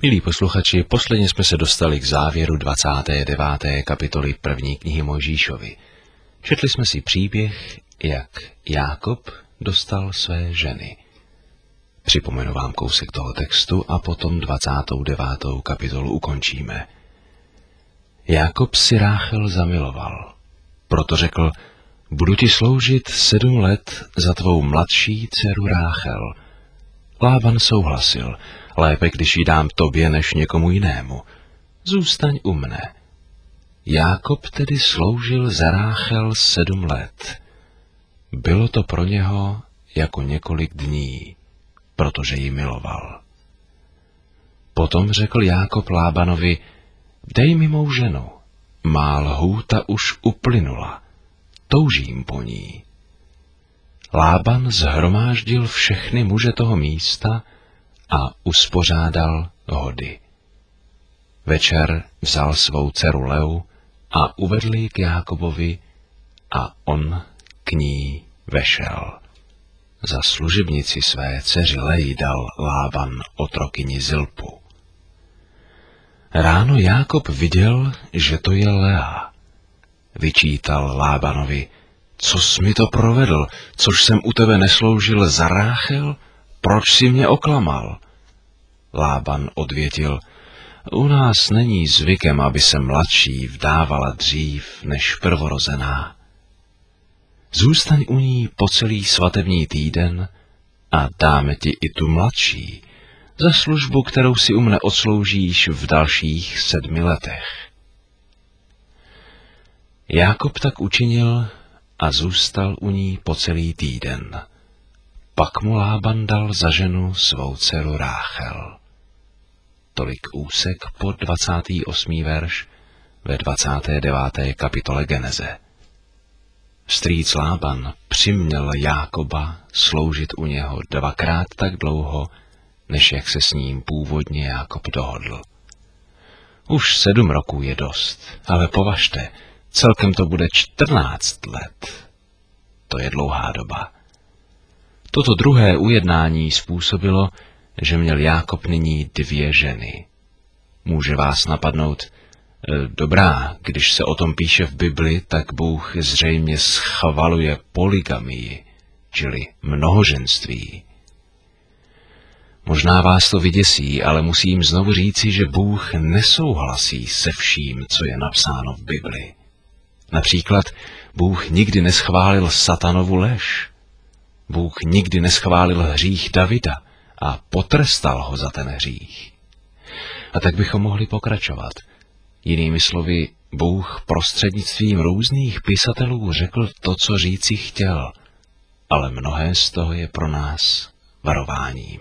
Milí posluchači, posledně jsme se dostali k závěru 29. kapitoly první knihy Mojžíšovi. Četli jsme si příběh, jak Jákob dostal své ženy. Připomenu vám kousek toho textu a potom 29. kapitolu ukončíme. Jákob si Ráchel zamiloval, proto řekl: budu ti sloužit 7 let za tvou mladší dceru Ráchel. Lában souhlasil: lépe, když ji dám tobě, než někomu jinému. Zůstaň u mne. Jákob tedy sloužil za Ráchel 7 let. Bylo to pro něho jako několik dní, protože ji miloval. Potom řekl Jákob Lábanovi: dej mi mou ženu, má lhůta už uplynula, toužím po ní. Lában shromáždil všechny muže toho místa a uspořádal hody. Večer vzal svou dceru Leu a uvedl ji k Jákobovi a on k ní vešel. Za služebnici své dceři Leji dal Lában otrokyni Zilpu. Ráno Jákob viděl, že to je Lea. Vyčítal Lábanovi: co jsi mi to provedl, což jsem u tebe nesloužil za Ráchel? Proč jsi mě oklamal? Lában odvětil: u nás není zvykem, aby se mladší vdávala dřív než prvorozená. Zůstaň u ní po celý svatební týden a dáme ti i tu mladší, za službu, kterou si u mne odsloužíš v dalších 7 letech. Jákob tak učinil a zůstal u ní po celý týden. Pak mu Lában dal za ženu svou dceru Ráchel. Tolik úsek po 28. verš ve 29. kapitole Geneze. Strýc Lában přiměl Jákoba sloužit u něho 2krát tak dlouho, než jak se s ním původně Jákob dohodl. Už 7 roků je dost, ale považte, celkem to bude 14 let. To je dlouhá doba. Toto druhé ujednání způsobilo, že měl Jákob nyní 2 ženy. Může vás napadnout: dobrá, když se o tom píše v Bibli, tak Bůh zřejmě schvaluje polygamii, čili mnohoženství. Možná vás to vyděsí, ale musím znovu říci, že Bůh nesouhlasí se vším, co je napsáno v Bibli. Například Bůh nikdy neschválil satanovu lež. Bůh nikdy neschválil hřích Davida a potrestal ho za ten hřích. A tak bychom mohli pokračovat. Jinými slovy, Bůh prostřednictvím různých pisatelů řekl to, co říci chtěl, ale mnohé z toho je pro nás varováním.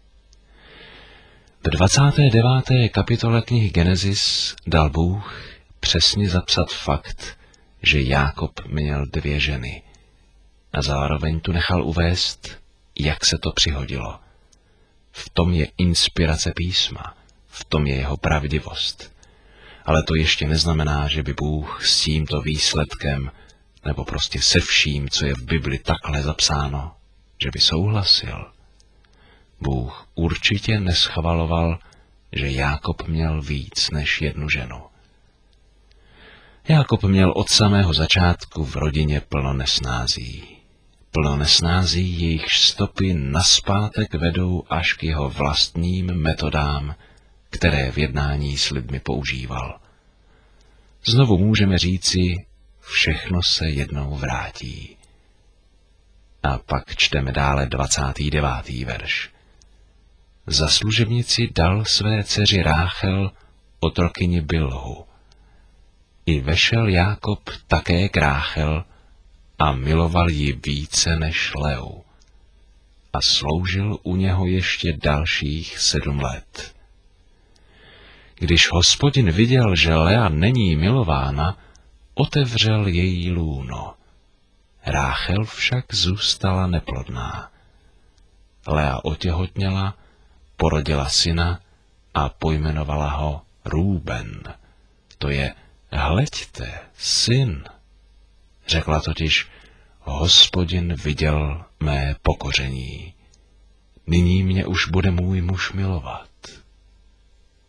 V 29. kapitole knihy Genesis dal Bůh přesně zapsat fakt, že Jákob měl 2 ženy. A zároveň tu nechal uvést, jak se to přihodilo. V tom je inspirace písma, v tom je jeho pravdivost. Ale to ještě neznamená, že by Bůh s tímto výsledkem, nebo prostě se vším, co je v Bibli takhle zapsáno, že by souhlasil. Bůh určitě neschvaloval, že Jákob měl víc než 1 ženu. Jákob měl od samého začátku v rodině plno nesnází. Plno nesnází, jejichž stopy nazpátek vedou až k jeho vlastním metodám, které v jednání s lidmi používal. Znovu můžeme říci, všechno se jednou vrátí. A pak čteme dále 29. verš. Za služebnici dal své dceři Ráchel otrokyni Bilhu. I vešel Jákob také k Ráchel a miloval ji více než Leu. A sloužil u něho ještě dalších 7 let. Když Hospodin viděl, že Lea není milována, otevřel její lůno. Ráchel však zůstala neplodná. Lea otěhotněla, porodila syna a pojmenovala ho Rúben. To je: hleďte, syn. Řekla totiž: Hospodin viděl mé pokoření. Nyní mě už bude můj muž milovat.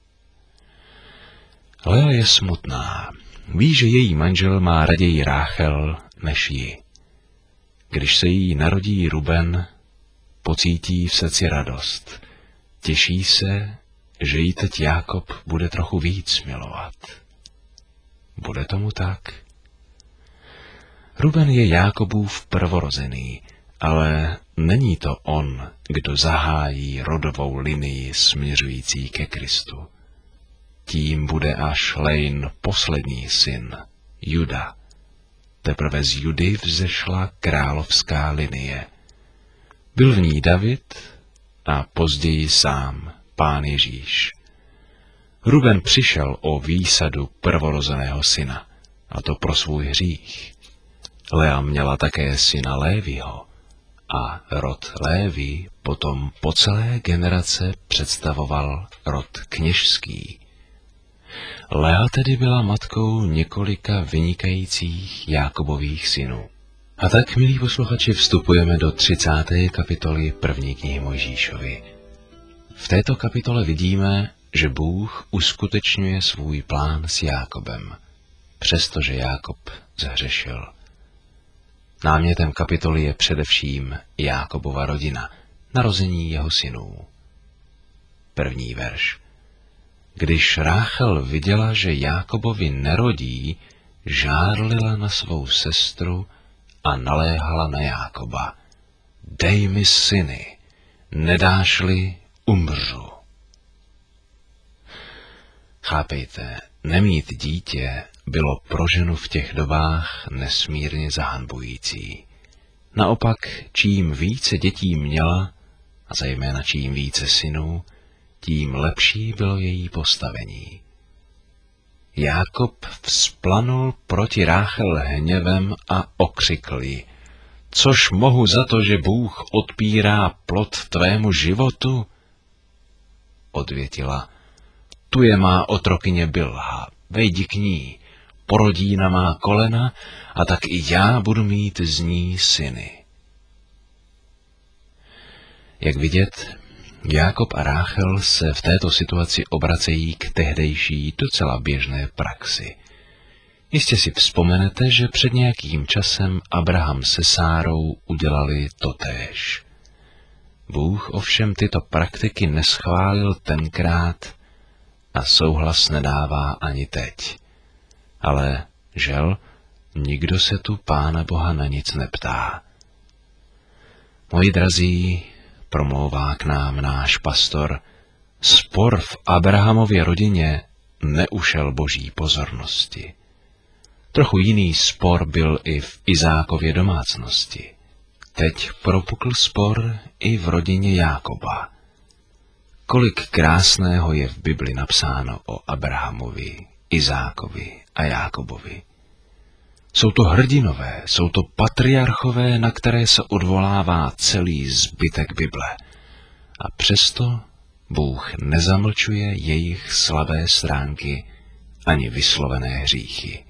Lea je smutná. Ví, že její manžel má raději Ráchel než ji. Když se jí narodí Ruben, pocítí v srdci radost. Těší se, že jí teď Jákob bude trochu víc milovat. Bude tomu tak? Ruben je Jákobův prvorozený, ale není to on, kdo zahájí rodovou linii směřující ke Kristu. Tím bude až Lein poslední syn, Juda. Teprve z Judy vzešla královská linie. Byl v ní David a později sám Pán Ježíš. Ruben přišel o výsadu prvorozeného syna, a to pro svůj hřích. Lea měla také syna Léviho a rod Lévi potom po celé generace představoval rod kněžský. Lea tedy byla matkou několika vynikajících Jákobových synů. A tak, milí posluchači, vstupujeme do 30. kapitoly první knihy Mojžíšovy. V této kapitole vidíme, že Bůh uskutečňuje svůj plán s Jákobem, přestože Jákob zhřešil. Námětem kapitoly je především Jákobova rodina, narození jeho synů. První verš. Když Ráchel viděla, že Jákobovi nerodí, žárlila na svou sestru a naléhala na Jákoba. Dej mi syny, nedáš-li, umřu. Chápejte, nemít dítě bylo pro ženu v těch dobách nesmírně zahanbující. Naopak, čím více dětí měla, a zejména čím více synů, tím lepší bylo její postavení. Jákob vzplanul proti Ráchel hněvem a okřikl ji. Což mohu za to, že Bůh odpírá plod tvému životu? Odvětila. Tu je má otrokyně Bilha, vejdi k ní, porodí na má kolena, a tak i já budu mít z ní syny. Jak vidět, Jákob a Ráchel se v této situaci obracejí k tehdejší docela běžné praxi. Jistě si vzpomenete, že před nějakým časem Abraham se Sárou udělali totéž. Bůh ovšem tyto praktiky neschválil tenkrát a souhlas nedává ani teď. Ale, žel, nikdo se tu Pána Boha na nic neptá. Moji drazí, promlouvá k nám náš pastor, spor v Abrahamově rodině neušel Boží pozornosti. Trochu jiný spor byl i v Izákově domácnosti. Teď propukl spor i v rodině Jákoba. Kolik krásného je v Bibli napsáno o Abrahamovi, Izákovi a Jákobovi. Jsou to hrdinové, jsou to patriarchové, na které se odvolává celý zbytek Bible. A přesto Bůh nezamlčuje jejich slabé stránky ani vyslovené hříchy.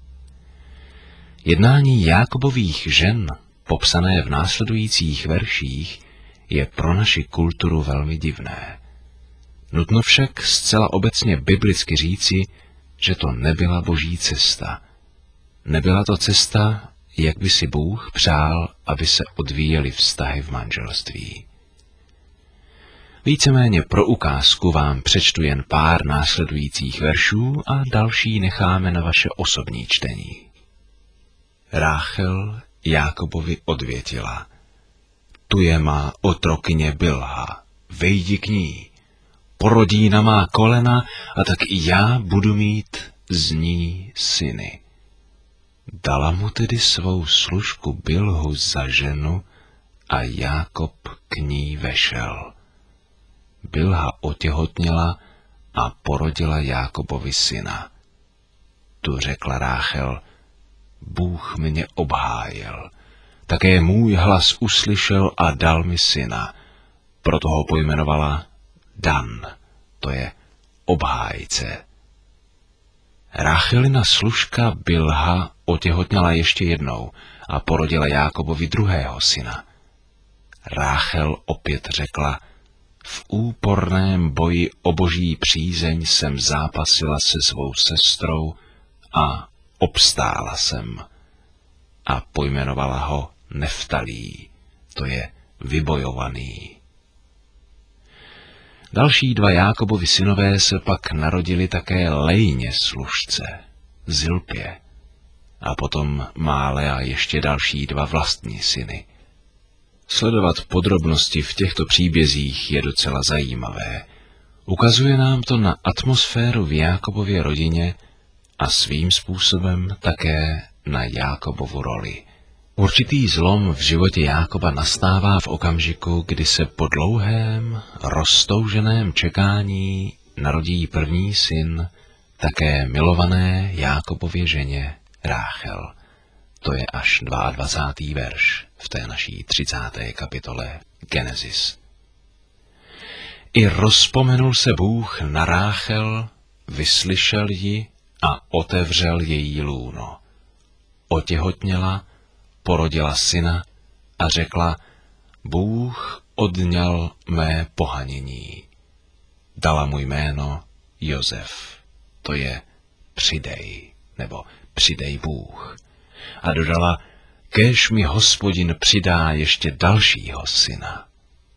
Jednání Jákobových žen, popsané v následujících verších, je pro naši kulturu velmi divné. Nutno však zcela obecně biblicky říci, že to nebyla Boží cesta. Nebyla to cesta, jak by si Bůh přál, aby se odvíjely vztahy v manželství. Víceméně pro ukázku vám přečtu jen pár následujících veršů a další necháme na vaše osobní čtení. Ráchel Jákobovi odvětila. Tu je má otrokyně Bilha, vejdi k ní, porodí na má kolena, a tak i já budu mít z ní syny. Dala mu tedy svou služku Bilhu za ženu a Jákob k ní vešel. Bilha otěhotněla a porodila Jákobovi syna. Tu řekla Ráchel, Bůh mě obhájil, také můj hlas uslyšel a dal mi syna, proto ho pojmenovala Dan, to je obhájce. Ráchelina služka Bilha otěhotněla ještě jednou a porodila Jákobovi druhého syna. Ráchel opět řekla, v úporném boji o boží přízeň jsem zápasila se svou sestrou a obstála jsem. A pojmenovala ho Neftalí, to je vybojovaný. Další dva Jákobovi synové se pak narodili také Lejně služce, Zilpě, a potom má Lea ještě další dva vlastní syny. Sledovat podrobnosti v těchto příbězích je docela zajímavé. Ukazuje nám to na atmosféru v Jákobově rodině a svým způsobem také na Jákobovu roli. Určitý zlom v životě Jákoba nastává v okamžiku, kdy se po dlouhém, roztouženém čekání narodí první syn také milované Jákobově ženě Ráchel. To je až 22. verš v té naší 30. kapitole Genesis. I rozpomenul se Bůh na Ráchel, vyslyšel ji a otevřel její lůno. Otěhotněla, porodila syna a řekla, Bůh odňal mé pohanění. Dala mu jméno Josef, to je přidej, nebo přidej Bůh. A dodala, kéž mi Hospodin přidá ještě dalšího syna.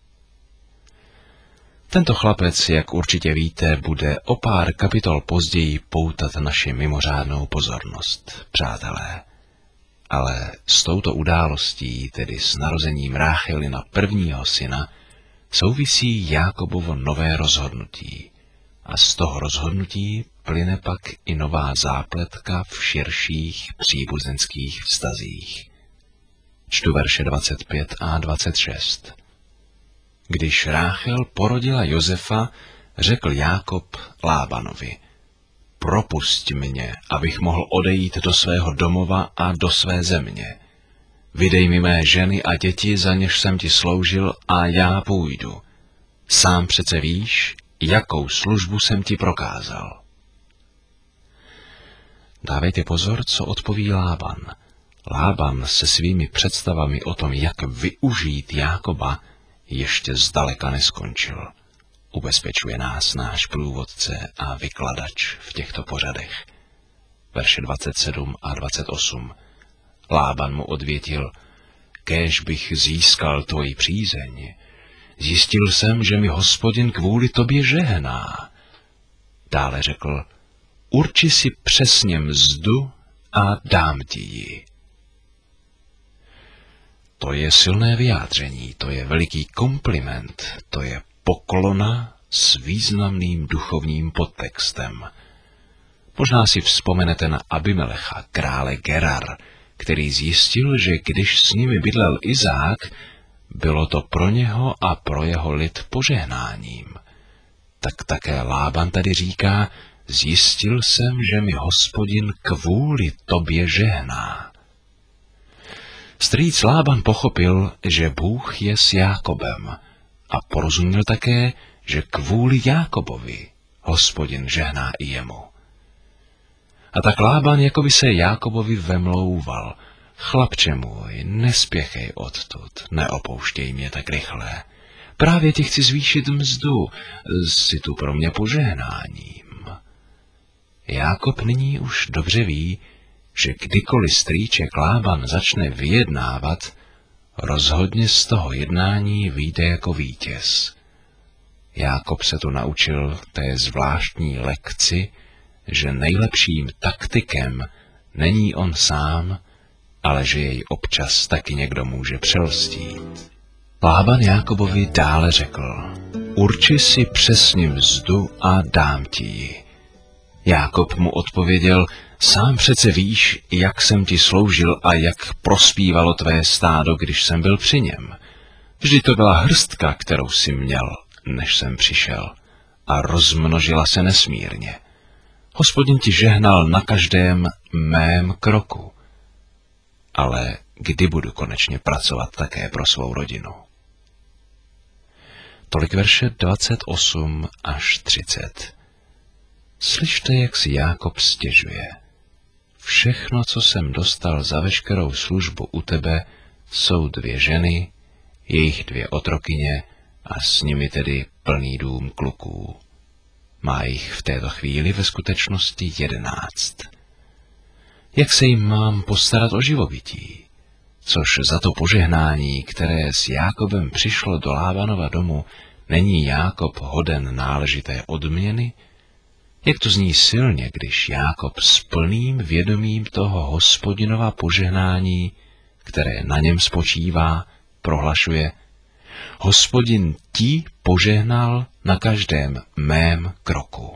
Tento chlapec, jak určitě víte, bude o pár kapitol později poutat naši mimořádnou pozornost, přátelé. Ale s touto událostí, tedy s narozením Ráchelina prvního syna, souvisí Jákobovo nové rozhodnutí. A z toho rozhodnutí plyne pak i nová zápletka v širších příbuzenských vztazích. Čtu verše 25 a 26. Když Ráchel porodila Josefa, řekl Jákob Lábanovi, propusť mě, abych mohl odejít do svého domova a do své země. Vydej mi mé ženy a děti, za něž jsem ti sloužil, a já půjdu. Sám přece víš, jakou službu jsem ti prokázal. Dávejte pozor, co odpoví Lában. Lában se svými představami o tom, jak využít Jákoba, ještě zdaleka neskončil. Ubezpečuje nás náš průvodce a vykladač v těchto pořadech. Verše 27 a 28. Lában mu odvětil, kéž bych získal tvoji přízeň. Zjistil jsem, že mi Hospodin kvůli tobě žehná. Dále řekl, urči si přesně mzdu a dám ti ji. To je silné vyjádření, to je veliký kompliment, to je poklona s významným duchovním podtextem. Možná si vzpomenete na Abimelecha, krále Gerar, který zjistil, že když s nimi bydlel Izák, bylo to pro něho a pro jeho lid požehnáním. Tak také Lában tady říká, zjistil jsem, že mi Hospodin kvůli tobě žehná. Strýc Lában pochopil, že Bůh je s Jákobem a porozuměl také, že kvůli Jákobovi Hospodin žehná i jemu. A tak Lában jakoby se Jákobovi vemlouval. Chlapče můj, nespěchej odtud, neopouštěj mě tak rychle. Právě ti chci zvýšit mzdu, jsi tu pro mě požehnáním. Jákob nyní už dobře ví, že kdykoliv strýček Lában začne vyjednávat, rozhodně z toho jednání vyjde jako vítěz. Jákob se tu naučil té zvláštní lekci, že nejlepším taktikem není on sám, ale že jej občas taky někdo může přelstít. Lában Jákobovi dále řekl, urči si přesně mzdu a dám ti ji. Jákob mu odpověděl, sám přece víš, jak jsem ti sloužil a jak prospívalo tvé stádo, když jsem byl při něm. Vždy to byla hrstka, kterou jsi měl, než jsem přišel, a rozmnožila se nesmírně. Hospodin ti žehnal na každém mém kroku. Ale kdy budu konečně pracovat také pro svou rodinu? Tolik verše 28 až 30. Slyšte, jak si Jákob stěžuje. Všechno, co jsem dostal za veškerou službu u tebe, jsou 2 ženy, jejich 2 otrokyně a s nimi tedy plný dům kluků. Má jich v této chvíli ve skutečnosti 11. Jak se jim mám postarat o živobytí? Což za to požehnání, které s Jákobem přišlo do Lábanova domu, není Jákob hoden náležité odměny? Jak to zní silně, když Jákob s plným vědomím toho Hospodinova požehnání, které na něm spočívá, prohlašuje: Hospodin ti požehnal na každém mém kroku.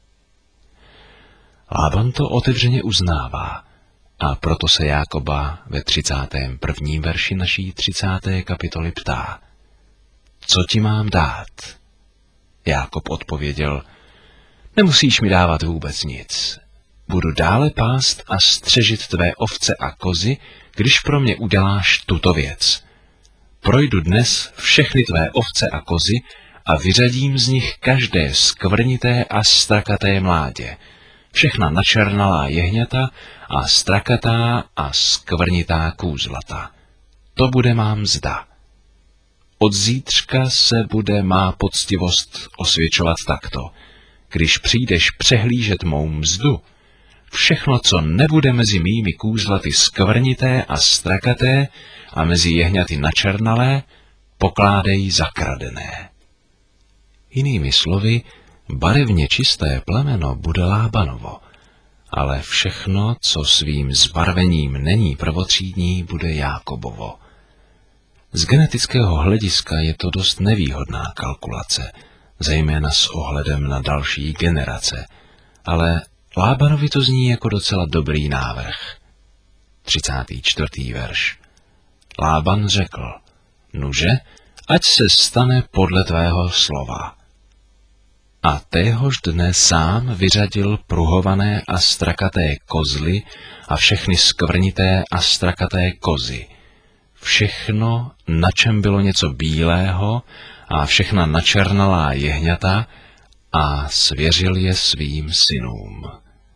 Lában to otevřeně uznává, a proto se Jákoba ve 31. verši naší 30. kapitoly ptá: Co ti mám dát? Jákob odpověděl: Nemusíš mi dávat vůbec nic. Budu dále pást a střežit tvé ovce a kozy, když pro mě uděláš tuto věc. Projdu dnes všechny tvé ovce a kozy a vyřadím z nich každé skvrnité a strakaté mládě, všechna načernalá jehňata a strakatá a skvrnitá kůzlata. To bude má mzda. Od zítřka se bude má poctivost osvědčovat takto. Když přijdeš přehlížet mou mzdu, všechno, co nebude mezi mými kůzlaty skvrnité a strakaté a mezi jehňaty načernalé, pokládej za kradené. Jinými slovy, barevně čisté plemeno bude Lábanovo, ale všechno, co svým zbarvením není prvotřídní, bude Jákobovo. Z genetického hlediska je to dost nevýhodná kalkulace, zejména s ohledem na další generace, ale Lábanovi to zní jako docela dobrý návrh. 34. verš. Lában řekl: Nuže, ať se stane podle tvého slova. A téhož dne sám vyřadil pruhované a strakaté kozly a všechny skvrnité a strakaté kozy. Všechno, na čem bylo něco bílého, a všechna načernalá jehňata, a svěřil je svým synům.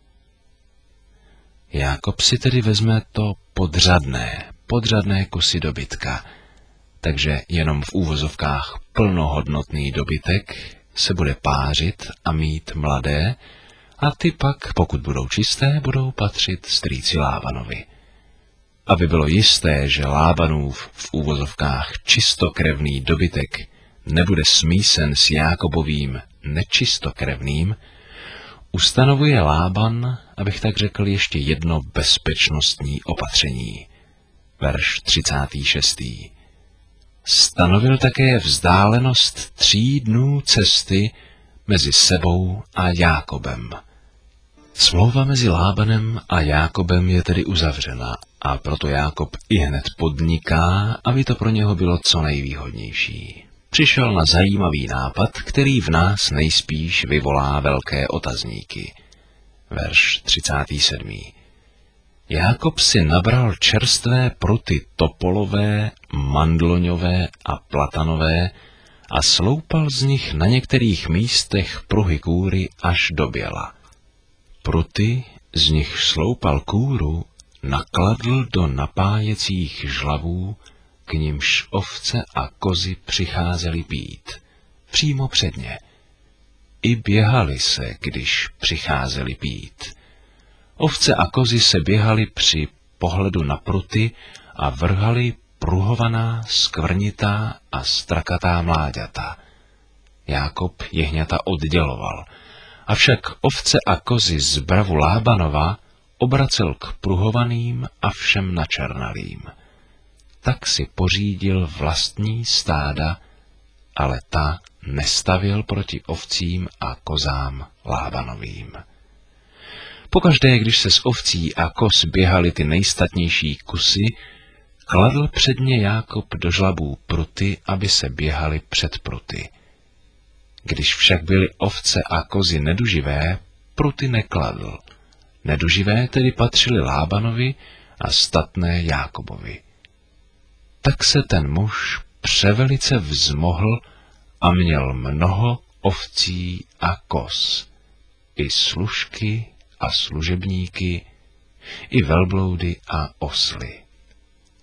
Jákob si tedy vezme to podřadné kusy dobytka, takže jenom v úvozovkách plnohodnotný dobytek se bude pářit a mít mladé, a ty pak, pokud budou čisté, budou patřit strýci Lábanovi. Aby bylo jisté, že Lábanův v úvozovkách čistokrevný dobytek nebude smísen s Jákobovým nečistokrevným, ustanovuje Lában, abych tak řekl, ještě jedno bezpečnostní opatření. Verš 36. Stanovil také vzdálenost 3 dnů cesty mezi sebou a Jákobem. Smlouva mezi Lábanem a Jákobem je tedy uzavřena, a proto Jákob ihned podniká, aby to pro něho bylo co nejvýhodnější. Přišel na zajímavý nápad, který v nás nejspíš vyvolá velké otazníky. Verš 37. Jákob si nabral čerstvé pruty topolové, mandloňové a platanové a sloupal z nich na některých místech pruhy kůry až do běla. Pruty, z nich sloupal kůru, nakladl do napájecích žlavů, k nimž ovce a kozy přicházely pít, přímo před ně. I běhali se, když přicházeli pít. Ovce a kozy se běhali při pohledu na pruty a vrhali pruhovaná, skvrnitá a strakatá mláďata. Jákob jehňata odděloval, avšak ovce a kozy z bravu Lábanova obracel k pruhovaným a všem načernalým. Tak si pořídil vlastní stáda, ale ta nestavil proti ovcím a kozám Lábanovým. Pokaždé, když se z ovcí a koz běhaly ty nejstatnější kusy, kladl před ně Jákob do žlabů pruty, aby se běhaly před pruty. Když však byly ovce a kozy neduživé, pruty nekladl. Neduživé tedy patřily Lábanovi a statné Jákobovi. Tak se ten muž převelice vzmohl a měl mnoho ovcí a koz, i služky a služebníky, i velbloudy a osly.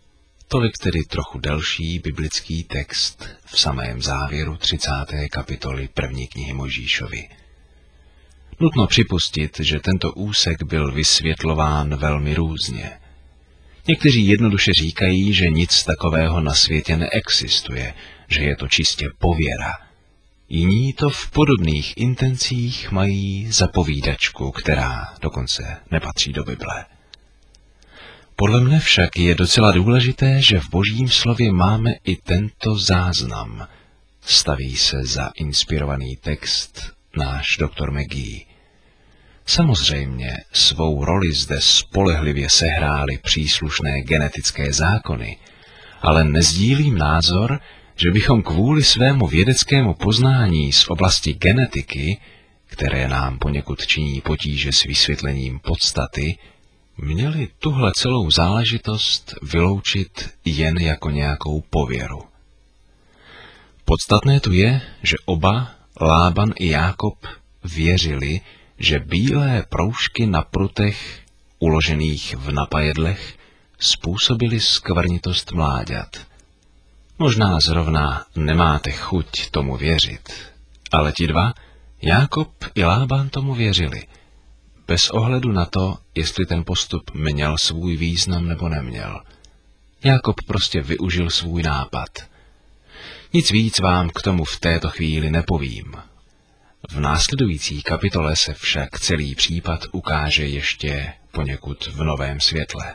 Tolik tedy trochu delší biblický text v samém závěru 30. kapitoly první knihy Mojžíšovy. Nutno připustit, že tento úsek byl vysvětlován velmi různě. Někteří jednoduše říkají, že nic takového na světě neexistuje, že je to čistě pověra. Jiní to v podobných intencích mají zapovídačku, která dokonce nepatří do Bible. Podle mne však je docela důležité, že v Božím slově máme i tento záznam. Staví se za inspirovaný text náš doktor McGee. Samozřejmě svou roli zde spolehlivě sehrály příslušné genetické zákony, ale nezdílím názor, že bychom kvůli svému vědeckému poznání z oblasti genetiky, které nám poněkud činí potíže s vysvětlením podstaty, měli tuhle celou záležitost vyloučit jen jako nějakou pověru. Podstatné tu je, že oba, Lában i Jákob, věřili, že bílé proužky na prutech, uložených v napajedlech, způsobily skvrnitost mláďat. Možná zrovna nemáte chuť tomu věřit, ale ti dva, Jákob i Lában, tomu věřili, bez ohledu na to, jestli ten postup měl svůj význam nebo neměl. Jákob prostě využil svůj nápad. Nic víc vám k tomu v této chvíli nepovím. V následující kapitole se však celý případ ukáže ještě poněkud v novém světle.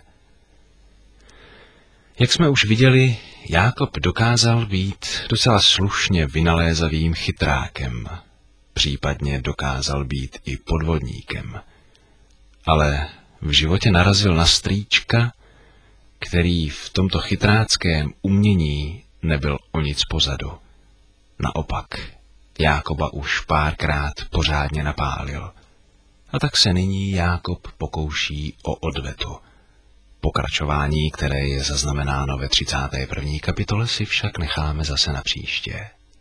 Jak jsme už viděli, Jákob dokázal být docela slušně vynalézavým chytrákem, případně dokázal být i podvodníkem. Ale v životě narazil na strýčka, který v tomto chytráckém umění nebyl o nic pozadu. Naopak, Jákoba už párkrát pořádně napálil. A tak se nyní Jákob pokouší o odvetu. Pokračování, které je zaznamenáno ve 31. kapitole, si však necháme zase na příště.